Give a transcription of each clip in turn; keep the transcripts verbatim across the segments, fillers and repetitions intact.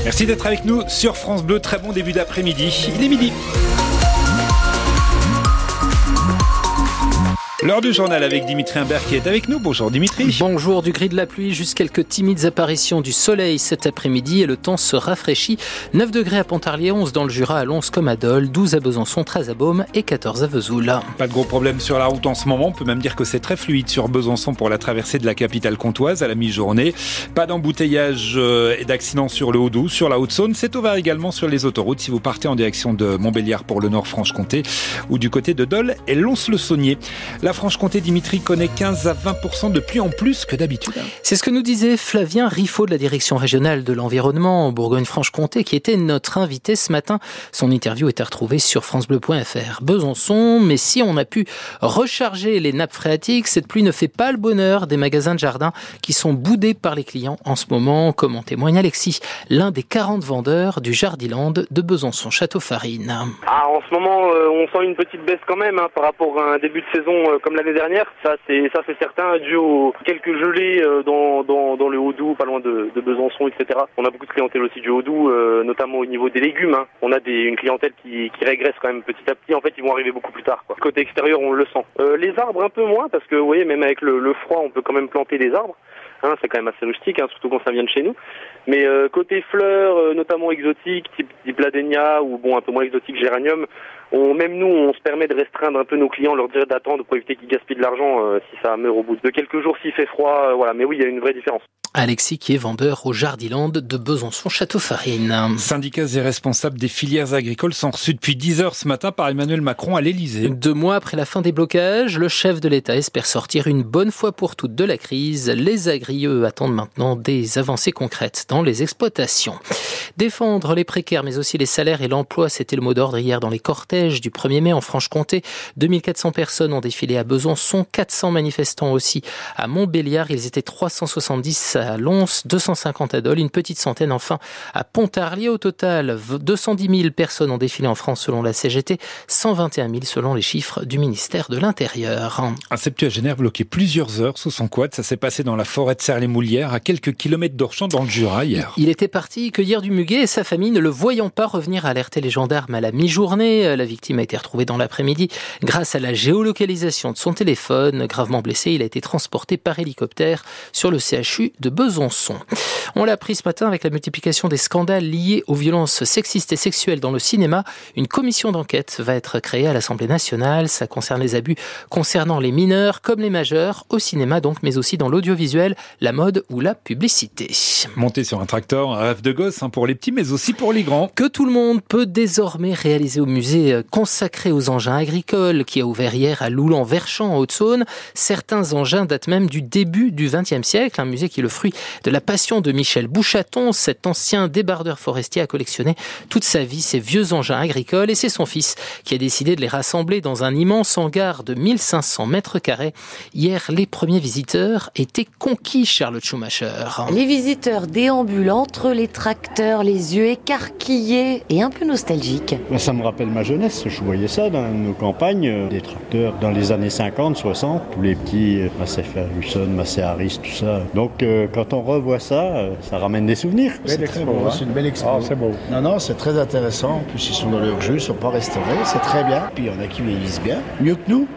Merci d'être avec nous sur France Bleu. Très bon début d'après-midi. Il est midi. L'heure du journal avec Dimitri Imbert qui est avec nous. Bonjour Dimitri. Bonjour, du gris de la pluie, juste quelques timides apparitions du soleil cet après-midi et le temps se rafraîchit. neuf degrés à Pontarlier, onze dans le Jura, à Lons comme à Dole, douze à Besançon, treize à Beaume et quatorze à Vesoul. Pas de gros problème sur la route en ce moment. On peut même dire que c'est très fluide sur Besançon pour la traversée de la capitale comtoise à la mi-journée. Pas d'embouteillage et d'accidents sur le Haut-Doubs, sur la Haute-Saône. C'est ouvert également sur les autoroutes si vous partez en direction de Montbéliard pour le Nord Franche-Comté ou du côté de Dole et Lons-le-Saunier. La Franche-Comté, Dimitri, connaît quinze à vingt pour cent de pluie en plus que d'habitude. C'est ce que nous disait Flavien Riffaut de la Direction régionale de l'environnement en Bourgogne-Franche-Comté qui était notre invité ce matin. Son interview est à retrouver sur francebleu point f r. Besançon, mais si on a pu recharger les nappes phréatiques, cette pluie ne fait pas le bonheur des magasins de jardin qui sont boudés par les clients en ce moment, comme en témoigne Alexis, l'un des quarante vendeurs du Jardiland de Besançon-Château-Farine. Ah, en ce moment, euh, on sent une petite baisse quand même hein, par rapport à un début de saison euh, comme l'année dernière. Ça, c'est ça, c'est certain, dû aux quelques gelées euh, dans, dans dans le Haut-Doubs, pas loin de, de Besançon, et cetera. On a beaucoup de clientèle aussi du Haut-Doubs, euh, notamment au niveau des légumes. Hein. On a des, une clientèle qui, qui régresse quand même petit à petit. En fait, ils vont arriver beaucoup plus tard. Quoi. Côté extérieur, on le sent. Euh, les arbres un peu moins, parce que vous voyez, même avec le, le froid, on peut quand même planter des arbres. Hein, c'est quand même assez rustique, hein, surtout quand ça vient de chez nous. Mais euh, côté fleurs, euh, notamment exotiques, type, type ladénia ou bon un peu moins exotique géranium, on, même nous, on se permet de restreindre un peu nos clients, leur dire d'attendre pour éviter qu'ils gaspillent de l'argent euh, si ça meurt au bout de quelques jours s'il fait froid. Euh, voilà, mais oui, il y a une vraie différence. Alexis qui est vendeur au Jardiland de Besançon-Château-Farine. Syndicats et responsables des filières agricoles sont reçus depuis dix heures ce matin par Emmanuel Macron à l'Elysée. Deux mois après la fin des blocages, le chef de l'État espère sortir une bonne fois pour toutes de la crise. Les agriers, eux, attendent maintenant des avancées concrètes dans les exploitations. Défendre les précaires, mais aussi les salaires et l'emploi, c'était le mot d'ordre hier dans les cortèges du premier mai en Franche-Comté. deux mille quatre cents personnes ont défilé à Besançon, quatre cents manifestants aussi à Montbéliard. Ils étaient trois cent soixante-dix à Lons, deux cent cinquante à Dole, une petite centaine enfin à Pontarlier. Au total, deux cent dix mille personnes ont défilé en France selon la C G T, cent vingt et un mille selon les chiffres du ministère de l'Intérieur. Un septuagénaire bloqué plusieurs heures sous son quad, ça s'est passé dans la forêt de Serres-les-Moulières, à quelques kilomètres d'Orchamps dans le Jura hier. Il était parti cueillir du muguet et sa famille, ne le voyant pas revenir, a alerté les gendarmes à la mi-journée. La victime a été retrouvée dans l'après-midi grâce à la géolocalisation de son téléphone. Gravement blessé, il a été transporté par hélicoptère sur le C H U de Besançon. On l'a appris ce matin avec la multiplication des scandales liés aux violences sexistes et sexuelles dans le cinéma. Une commission d'enquête va être créée à l'Assemblée nationale. Ça concerne les abus concernant les mineurs comme les majeurs, au cinéma donc, mais aussi dans l'audiovisuel, la mode ou la publicité. Monter sur un tracteur, un rêve de gosse hein, pour les petits, mais aussi pour les grands. Que tout le monde peut désormais réaliser au musée consacré aux engins agricoles qui a ouvert hier à Loulan-Verchamp en Haute-Saône. Certains engins datent même du début du vingtième siècle, un musée qui est le fruit de la passion de Michel Bouchaton. Cet ancien débardeur forestier a collectionné toute sa vie ces vieux engins agricoles et c'est son fils qui a décidé de les rassembler dans un immense hangar de mille cinq cents mètres carrés. Hier, les premiers visiteurs étaient conquis, Charlotte Schumacher. Les visiteurs déambulent entre les tracteurs, les yeux écarquillés et un peu nostalgiques. Ça me rappelle ma jeunesse, je voyais ça dans nos campagnes, des tracteurs dans les années cinquante, soixante, tous les petits Massey Ferguson, Massey Harris, tout ça. Donc euh, quand on revoit ça, ça ramène des souvenirs. C'est très beau, hein. C'est une belle expérience. Ah, c'est beau. Non, non, c'est très intéressant. En plus, ils sont dans leur jeu, ils ne sont pas restaurés, c'est très bien. Puis il y en a qui vieillissent bien, mieux que nous.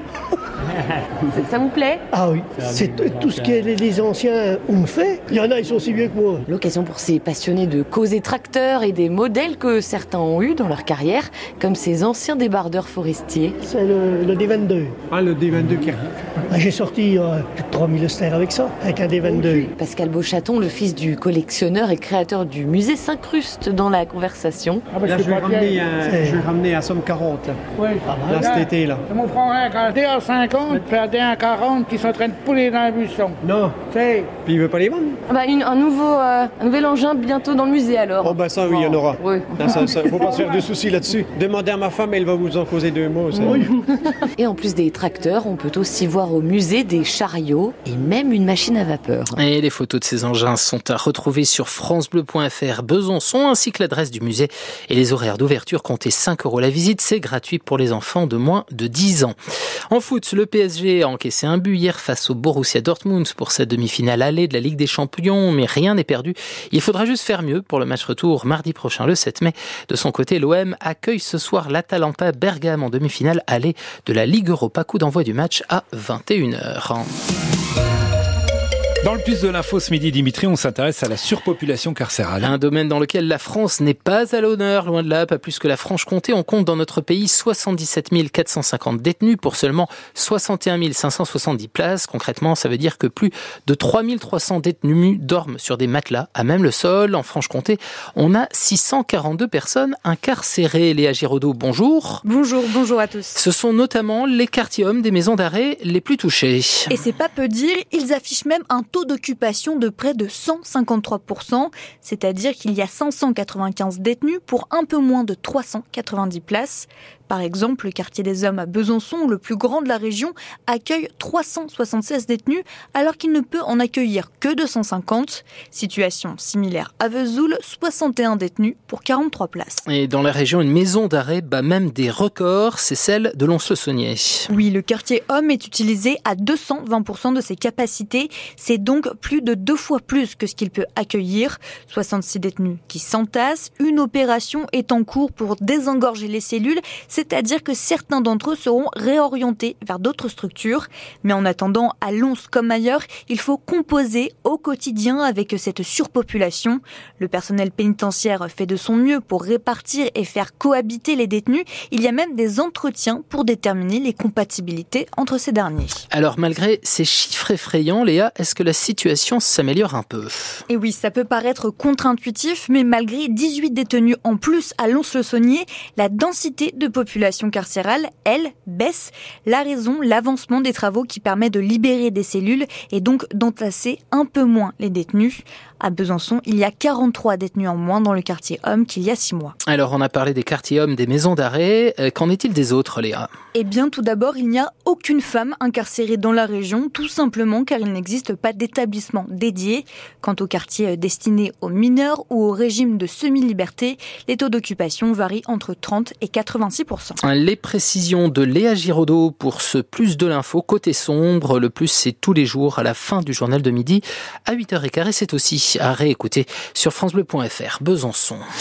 Ça vous plaît? Ah oui, c'est t- tout ce que les, les anciens ont fait. Il y en a, ils sont aussi vieux que moi. L'occasion pour ces passionnés de causer tracteurs et des modèles que certains ont eus dans leur carrière, comme ces anciens débardeurs forestiers. C'est le, le D vingt-deux. Ah, le D vingt-deux qui ah, j'ai sorti euh, plus de trois mille austères avec ça, avec un D vingt-deux. Pascal Beauchaton, le fils du collectionneur et créateur du musée, s'incruste dans la conversation. Ah, bah, là, je, je, vais ramener un, je vais ramener à somme quarante, là. Oui. Là, cet été, là. Mon frère, quand t'es à cinquante, puis à quarante qui sont en train de pouler dans la buisson. Non. C'est... Puis il veut pas les vendre. Ah bah, une, un, nouveau, euh, un nouvel engin bientôt dans le musée, alors. Oh, bah ça, oui, il y en aura. Oui. Non, ça, ça, faut pas se faire de soucis là-dessus. Demandez à ma femme, elle va vous en causer deux mots. Ça. Oui. Et en plus des tracteurs, on peut aussi voir au musée des chariots et même une machine à vapeur. Et les photos de ces engins sont à retrouver sur francebleu point f r Besançon, ainsi que l'adresse du musée et les horaires d'ouverture. Comptez cinq euros la visite, c'est gratuit pour les enfants de moins de dix ans. En foot, le le P S G a encaissé un but hier face au Borussia Dortmund pour sa demi-finale aller de la Ligue des Champions, mais rien n'est perdu. Il faudra juste faire mieux pour le match retour mardi prochain, le sept mai. De son côté, l'O M accueille ce soir l'Atalanta Bergame en demi-finale aller de la Ligue Europa. Coup d'envoi du match à vingt et une heures. Dans le plus de l'info ce midi, Dimitri, on s'intéresse à la surpopulation carcérale. Un domaine dans lequel la France n'est pas à l'honneur, loin de là, pas plus que la Franche-Comté. On compte dans notre pays soixante-dix-sept mille quatre cent cinquante détenus pour seulement soixante et un mille cinq cent soixante-dix places. Concrètement, ça veut dire que plus de trois mille trois cents détenus dorment sur des matelas à même le sol. En Franche-Comté, on a six cent quarante-deux personnes incarcérées. Léa Giraudot, bonjour. Bonjour, bonjour à tous. Ce sont notamment les quartiers hommes des maisons d'arrêt les plus touchés. Et c'est pas peu dire, ils affichent même un taux d'occupation de près de cent cinquante-trois pour cent, c'est-à-dire qu'il y a cinq cent quatre-vingt-quinze détenus pour un peu moins de trois cent quatre-vingt-dix places. Par exemple, le quartier des Hommes à Besançon, le plus grand de la région, accueille trois cent soixante-seize détenus alors qu'il ne peut en accueillir que deux cent cinquante. Situation similaire à Vesoul, soixante et un détenus pour quarante-trois places. Et dans la région, une maison d'arrêt bat même des records, c'est celle de Lons-le-Saunier. Oui, le quartier Homme est utilisé à deux cent vingt pour cent de ses capacités. C'est donc plus de deux fois plus que ce qu'il peut accueillir. soixante-six détenus qui s'entassent. Une opération est en cours pour désengorger les cellules. C'est-à-dire que certains d'entre eux seront réorientés vers d'autres structures. Mais en attendant, à Lons comme ailleurs, il faut composer au quotidien avec cette surpopulation. Le personnel pénitentiaire fait de son mieux pour répartir et faire cohabiter les détenus. Il y a même des entretiens pour déterminer les compatibilités entre ces derniers. Alors malgré ces chiffres effrayants, Léa, est-ce que la situation s'améliore un peu ? Et oui, ça peut paraître contre-intuitif, mais malgré dix-huit détenus en plus à Lons-le-Saunier, la densité de population population carcérale, elle, baisse. La raison, l'avancement des travaux qui permet de libérer des cellules et donc d'entasser un peu moins les détenus. À Besançon, il y a quarante-trois détenus en moins dans le quartier Homme qu'il y a six mois. Alors, on a parlé des quartiers Hommes, des maisons d'arrêt. Qu'en est-il des autres, Léa ? Eh bien, tout d'abord, il n'y a aucune femme incarcérée dans la région, tout simplement car il n'existe pas d'établissement dédié. Quant aux quartiers destinés aux mineurs ou au régime de semi-liberté, les taux d'occupation varient entre trente et quatre-vingt-six pour cent. Les précisions de Léa Giraudot pour ce plus de l'info. Côté sombre, le plus c'est tous les jours à la fin du journal de midi à huit heures quinze. Et c'est aussi à réécouter sur francebleu point fr. Besançon.